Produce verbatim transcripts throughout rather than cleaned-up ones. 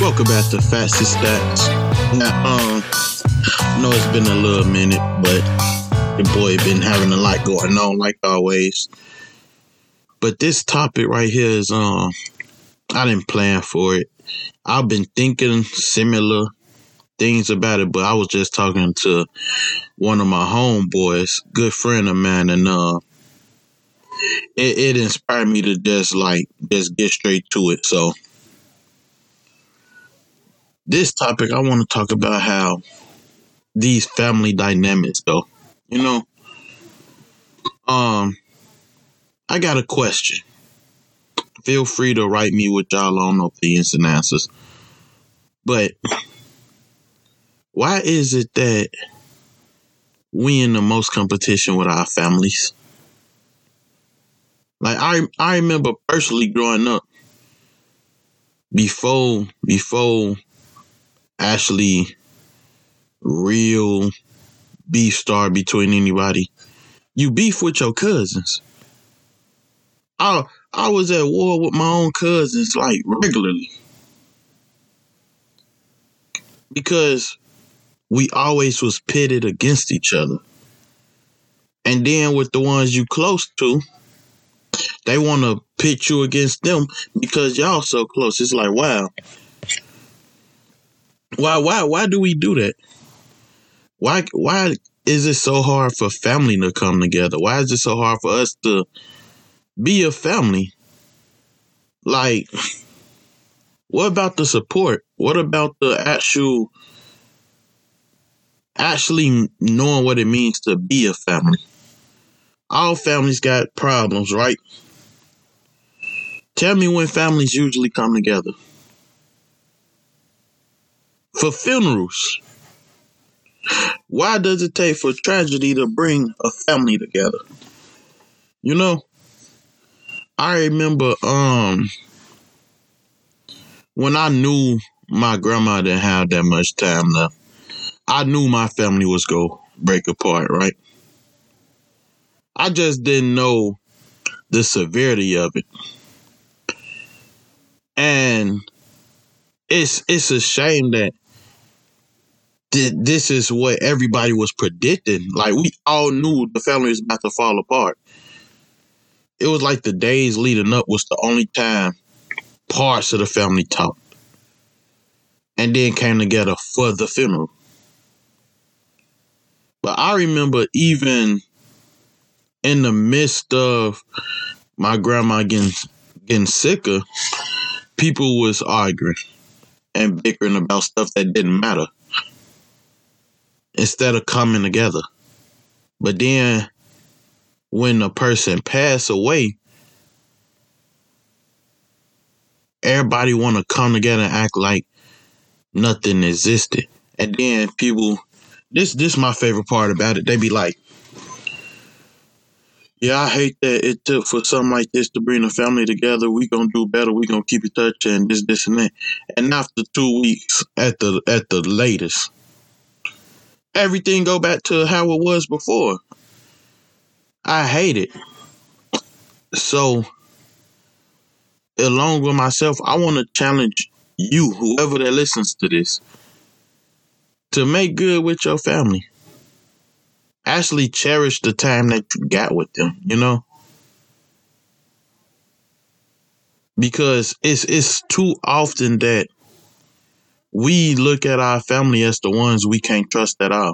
Welcome back to Facts and Stats. Now, um, I know it's been a little minute, but your boy been having a lot going on, like always. But this topic right here is, um, I didn't plan for it. I've been thinking similar things about it, but I was just talking to one of my homeboys, good friend of mine, and uh, it, it inspired me to just like just get straight to it. So this topic, I want to talk about how these family dynamics go. You know, um, I got a question. Feel free to write me with y'all own opinions and answers. But why is it that we in the most competition with our families? Like I, I remember personally growing up before, before actually real beef started between anybody. You beef with your cousins. I, I was at war with my own cousins like regularly because we always was pitted against each other. And then with the ones you close to, they want to pit you against them because y'all so close. It's like, wow. Why, why, why do we do that? Why, why is it so hard for family to come together? Why is it so hard for us to be a family? Like, what about the support? What about the actual, actually knowing what it means to be a family? All families got problems, right? Tell me when families usually come together. For funerals. Why does it take for tragedy to bring a family together? You know, I remember um when I knew my grandma didn't have that much time left, I knew my family was going to break apart, right? I just didn't know the severity of it. And it's it's a shame that th- this is what everybody was predicting. Like, we all knew the family was about to fall apart. It was like the days leading up was the only time parts of the family talked and then came together for the funeral. But I remember even in the midst of my grandma getting getting sicker, people was arguing and bickering about stuff that didn't matter instead of coming together. But then when a person passed away, everybody want to come together and act like nothing existed. And then people, this this my favorite part about it. They be like, yeah, I hate that it took for something like this to bring the family together. We gonna do better. We gonna keep in touch and this, this, and that. And after two weeks, at the at the latest, everything go back to how it was before. I hate it. So, along with myself, I want to challenge you, whoever that listens to this, to make good with your family. Actually cherish the time that you got with them, you know? Because it's it's too often that we look at our family as the ones we can't trust at all.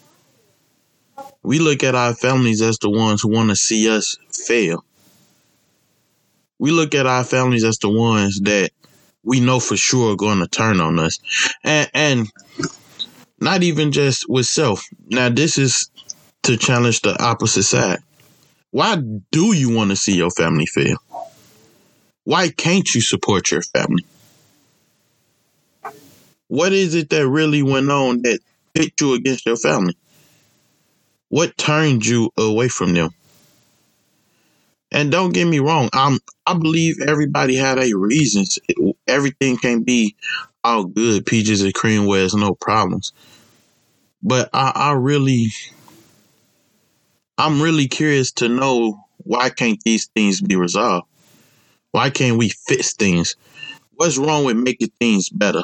We look at our families as the ones who want to see us fail. We look at our families as the ones that we know for sure are going to turn on us. And, and not even just with self. Now, this is to challenge the opposite side. Why do you want to see your family fail? Why can't you support your family? What is it that really went on that pit you against your family? What turned you away from them? And don't get me wrong, I'm, I believe everybody had a reasons. Everything can be all good, peaches and cream where there's no problems. But I, I really, I'm really curious to know, why can't these things be resolved? Why can't we fix things? What's wrong with making things better?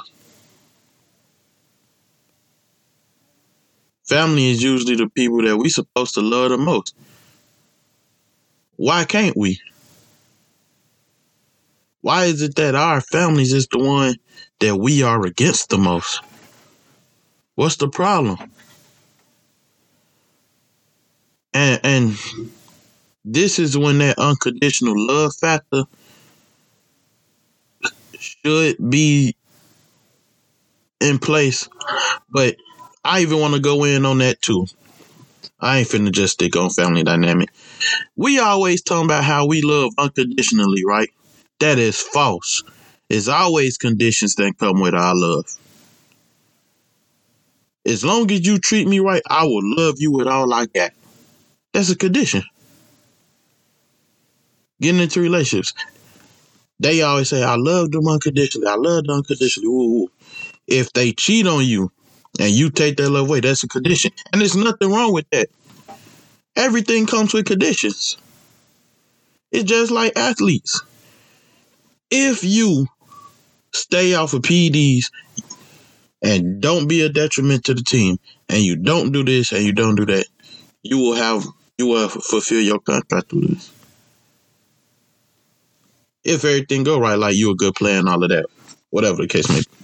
Family is usually the people that we supposed to love the most. Why can't we? Why is it that our families is the one that we are against the most? What's the problem? And and this is when that unconditional love factor should be in place. But I even want to go in on that too. I ain't finna just stick on family dynamic. We always talking about how we love unconditionally, right? That is false. There's always conditions that come with our love. As long as you treat me right, I will love you with all I got. That's a condition. Getting into relationships. They always say, I love them unconditionally. I love them unconditionally. Ooh, ooh. If they cheat on you and you take that love away, that's a condition. And there's nothing wrong with that. Everything comes with conditions. It's just like athletes. If you stay off of P E Ds and don't be a detriment to the team, and you don't do this and you don't do that, you will have you will fulfill your contract through this. If everything go right, like you a good player and all of that, whatever the case may be.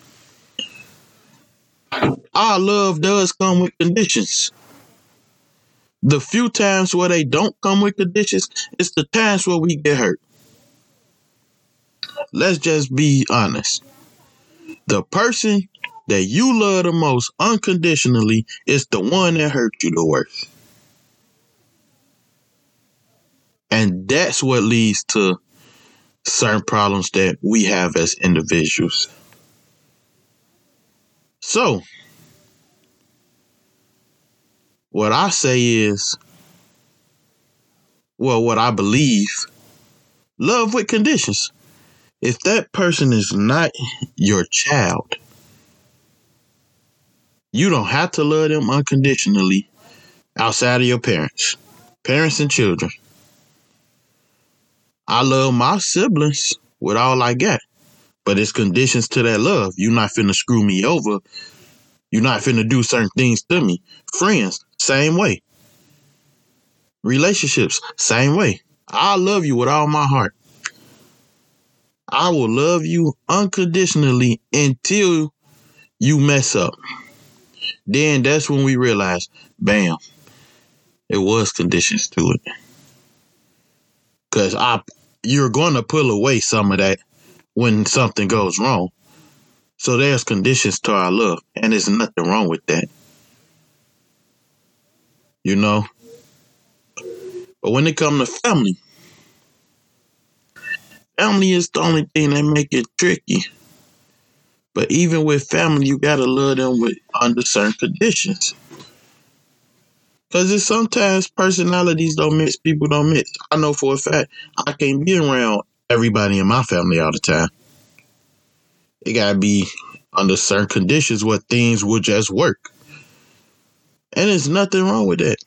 Our love does come with conditions. The few times where they don't come with conditions, it's the times where we get hurt. Let's just be honest. The person that you love the most unconditionally is the one that hurt you the worst. And that's what leads to certain problems that we have as individuals. So, what I say is, well, what I believe, love with conditions. If that person is not your child, you don't have to love them unconditionally outside of your parents. Parents and children. I love my siblings with all I got, but it's conditions to that love. You're not finna screw me over. You're not finna do certain things to me. Friends, same way. Relationships, same way. I love you with all my heart. I will love you unconditionally until you mess up. Then that's when we realize, bam, it was conditions to it. Because I, you're going to pull away some of that when something goes wrong. So there's conditions to our love, and there's nothing wrong with that. You know? But when it comes to family, family is the only thing that make it tricky. But even with family, you gotta love them with under certain conditions. Because it's sometimes personalities don't mix, people don't mix. I know for a fact I can't be around everybody in my family all the time. It gotta be under certain conditions where things will just work. And there's nothing wrong with that.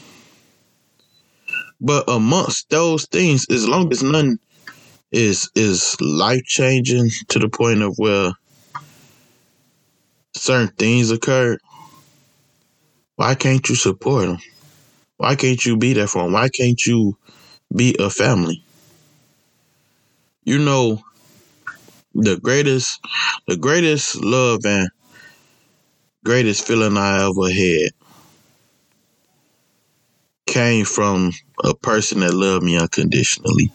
But amongst those things, as long as none is is life changing to the point of where certain things occurred, why can't you support them? Why can't you be there for them? Why can't you be a family? You know, the greatest, the greatest love and greatest feeling I ever had came from a person that loved me unconditionally.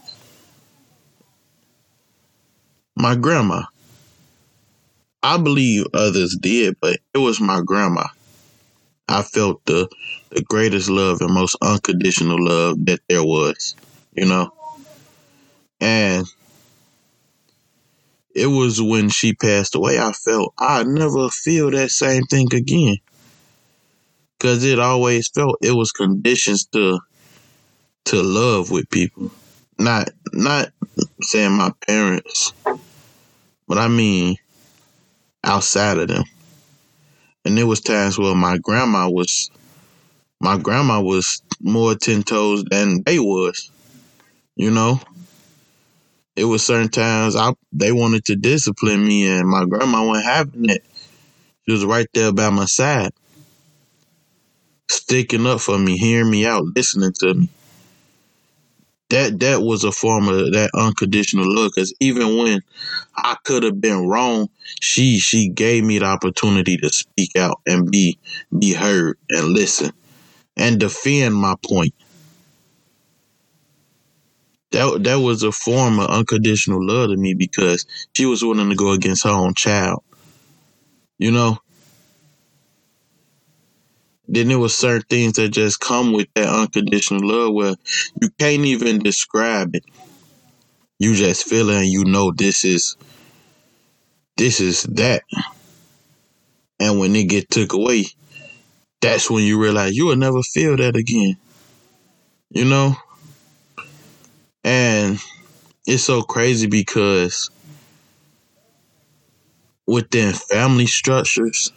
My grandma. I believe others did, but it was my grandma. I felt the, the greatest love and most unconditional love that there was, you know? And it was when she passed away, I felt I'd never feel that same thing again. Because it always felt it was conditions to to love with people. Not not saying my parents, but I mean outside of them. And there was times where my grandma was my grandma was more ten toes than they was, you know? It was certain times I they wanted to discipline me, and my grandma wasn't having it. She was right there by my side, sticking up for me, hearing me out, listening to me. That that was a form of that unconditional love. Because even when I could have been wrong, she she gave me the opportunity to speak out and be be heard and listen and defend my point. That that was a form of unconditional love to me because she was willing to go against her own child. You know. Then there was certain things that just come with that unconditional love where you can't even describe it. You just feel it and you know this is this is that. And when it get took away, that's when you realize you will never feel that again. You know? And it's so crazy because within family structures,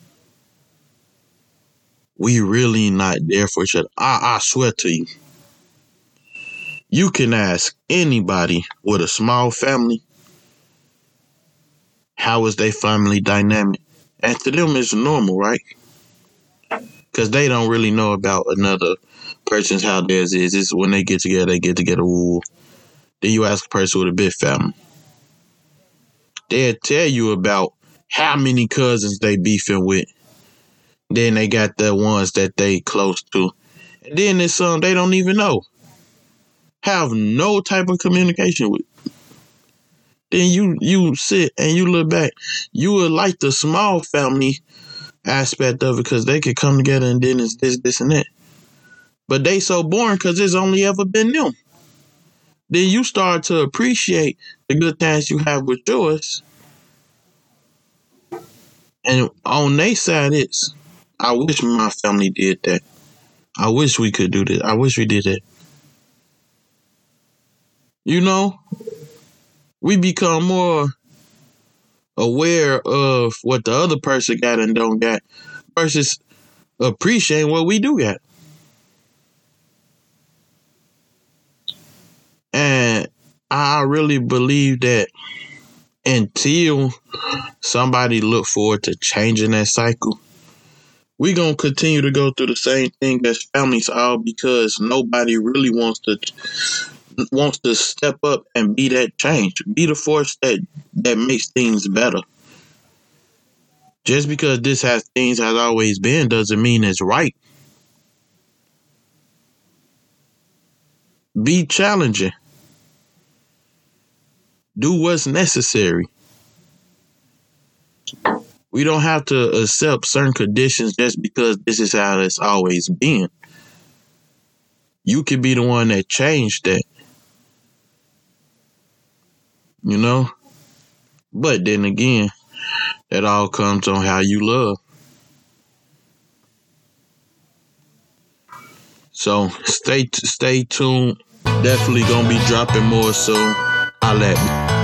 we really not there for each other. I, I swear to you. You can ask anybody with a small family, how is their family dynamic? And to them, it's normal, right? Because they don't really know about another person's how theirs is. It's when they get together, they get together. Ooh. Then you ask a person with a big family. They'll tell you about how many cousins they beefing with. Then they got the ones that they close to. And then there's some they don't even know. Have no type of communication with. Then you you sit and you look back. You would like the small family aspect of it because they could come together and then it's this, this, and that. But they so boring because it's only ever been them. Then you start to appreciate the good things you have with yours. And on their side, it's, I wish my family did that. I wish we could do this. I wish we did that. You know, we become more aware of what the other person got and don't got versus appreciating what we do got. And I really believe that until somebody look forward to changing that cycle, we gonna continue to go through the same thing as families, all because nobody really wants to wants to step up and be that change, be the force that that makes things better. Just because this has things has always been doesn't mean it's right. Be challenging. Do what's necessary. We don't have to accept certain conditions just because this is how it's always been. You could be the one that changed that. You know? But then again, that all comes on how you love. So stay stay tuned. Definitely gonna be dropping more soon. Holla at me.